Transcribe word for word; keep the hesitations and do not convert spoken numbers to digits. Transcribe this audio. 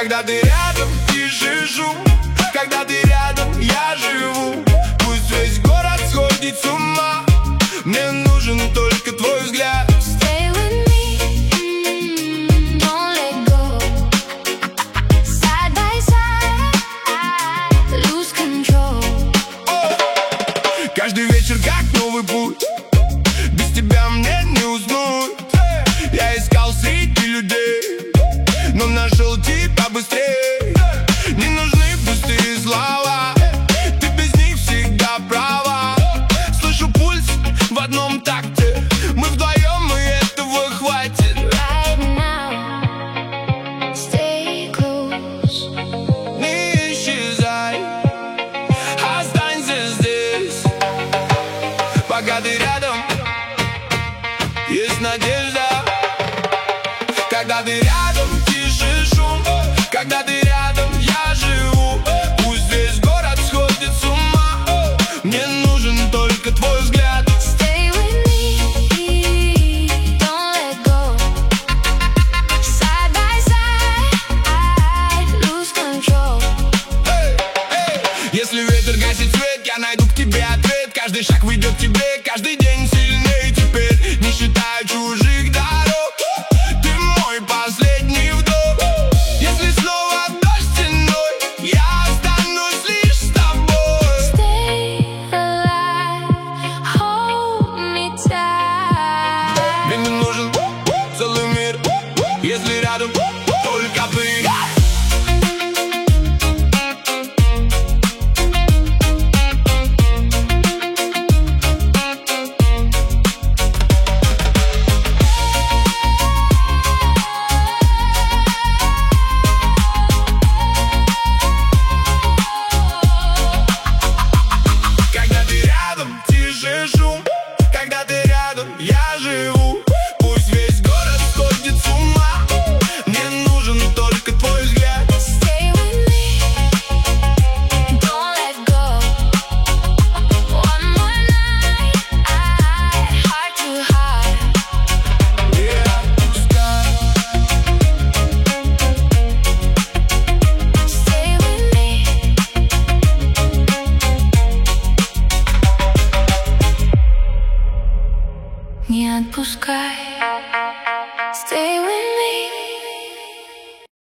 Когда ты рядом, тише шум. Когда ты рядом, я живу. Пусть весь город сходит с ума, мне нужен только твой взгляд. Stay with me, don't let go. Side by side, lose control. Каждый вечер как новый путь, без тебя мне не уснуть. Я искал среди людей, но нашел тебя быстрее. Не нужны пустые слова, ты без них всегда права. Слышу пульс в одном такте, мы вдвоем, и этого хватит. Right now, stay close. Не исчезай, останься здесь. Пока ты рядом, есть надежда. Когда ты рядом, тише шум. Когда ты рядом, я живу. Пусть весь город сходит с ума, мне нужен только твой взгляд. Stay with me, don't let go. Side by side, lose control. Эй, эй. Если ветер гасит свет, я найду к тебе ответ. Каждый шаг ведет к тебе, каждый день сильнее теперь. Не считая чужих дорог, ты мой последний вдох. Если снова дождь стеной, я останусь лишь с тобой. Stay alive, hold me tight. Мне не нужен целый мир, если рядом только ты. Когда ты рядом, тише шум. Когда ты рядом, я живу. Пусть весь город сходит с ума, мне нужен только твой взгляд. Stay with me, don't let go. One more night, heart to heart. Не отпускай. Stay with me. Не отпускай.